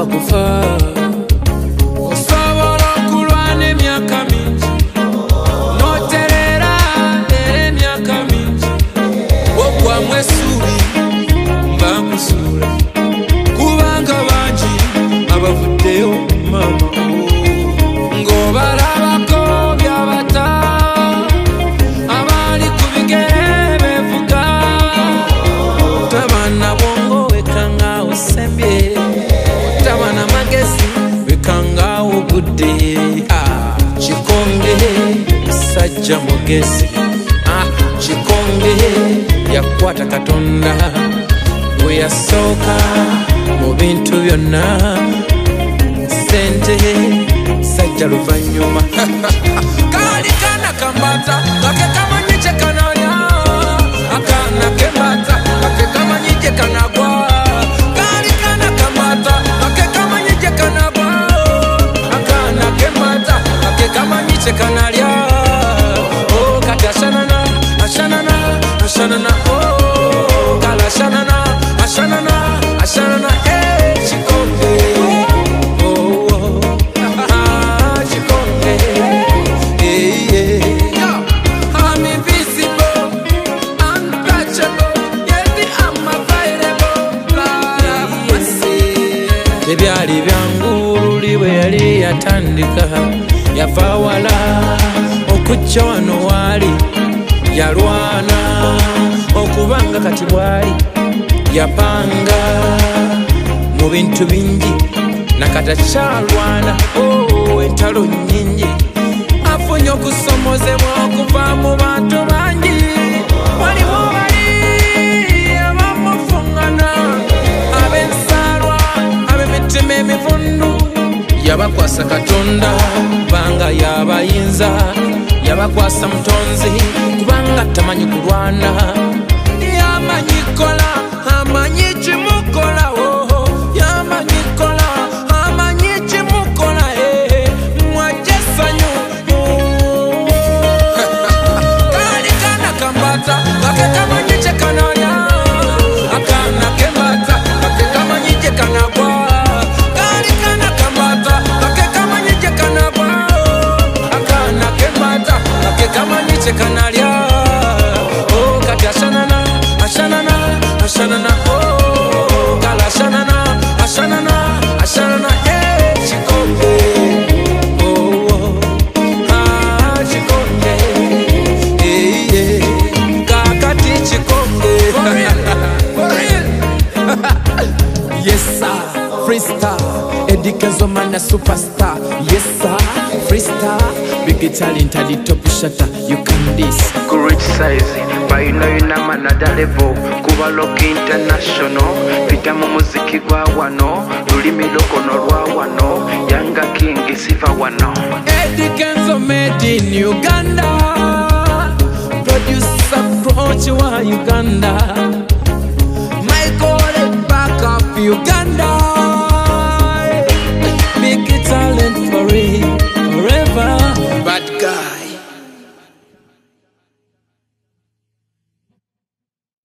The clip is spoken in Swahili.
kufa osobola okulwana emyaka mingi noterera era emyaka mingi ogwamu essuubi bakusuula kubanga bangi abavuddeyo mama ng'obalabako byabata abali ku bigere bevuga tabana bwongo wekanga osembye tabana magezi wekanga ogudde Kikonge sajja mugezi Kikonge yakwata Katonda we yasooka mu bintu byonna sente sajja luvannyuma kali kana kambata kake kamanyi kye kanalya akana kembata kake kamanyi kye kanagwa kali kana kambata kake kamanyi kye kanagwa akana kembata kake kamanyi kye kanalya oh kati ashanana ashanana ashanana oh kala ashanana ashanana ashanana Kikonge ebyali byangu luli bwe yali yatandika yava wala okujja wano waali yalwana okubanga kati bwali yapanga mu bintu bingi nakatakyalwana entalo nnyingi afunye okusomozebwa okuva mu bantu bangi waliwo bali abamufungana ab'ensalwa ab'emitima emivundu yabakwasa Katonda kubanga yabayinza yabakwasa Mutonzi kubanga tamanyi kulwana yamanyi kola amanyi kimukola yamanyi kola amanyi kimukola mwajesanyu kali kana kambata kake kamanyi kye kanalya akana kembata kake kamanyi kye kanagwa kali kana kambata kake kamanyi kye kanagwa akana kembata kake kamanyi kye kanalya oh kati ashanana ashanana ashanana oh kala ashanana ashanana ashanana Kikonge oh Kikonge kakati Kikonge yes sir freestar Eddie Kenzo man a superstar yes sir freestar big talent at the top shutter you can this great size by no inama na level kuba look international pita mu muziki gwa wano lulimi lokono lwa wano Yanga King sifa wano Eddie Kenzo made in Uganda producer approach wa Uganda Michael back up Uganda